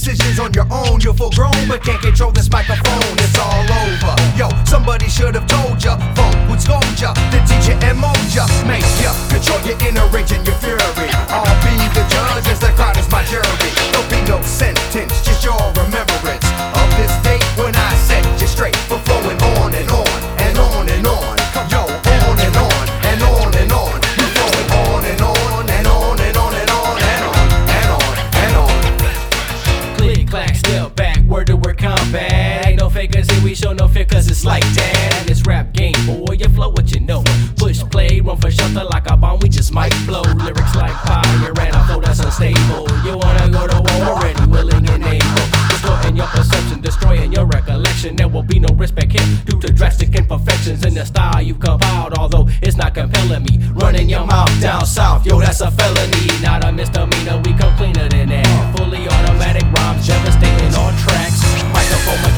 decisions on your own. You're full grown, but can't control this microphone. It's all over. Yo, somebody should have told ya. Funk would scold ya, to teach ya and mold ya. Make ya control your inner rage and your fury. I'll be the judge as the crowd is my jury. There'll be no sentence, just your remembrance of this date when I set you straight for flowing on and on and on and on. Yo, on and on and on and on. You're flowing on and on and on and on and on and on and on and on. Click, clack, step back, word to word combat. Ain't no fakers here, we show no fear cause it's like that. In this rap game, boy, you flow what you know. Push play, run for shelter like a bomb, we just might blow. Lyrics like fire and a flow that's unstable. You wanna go to war, ready, willing and able. Distorting your perception, destroying your recollection. There will be no respect here due to drastic imperfections in the style you've compiled. Although it's not compelling me, running your mouth down south, yo, that's a felony. Not a misdemeanor, we come cleaner than that. Fully automatic rhymes, devastating on tracks. Microphone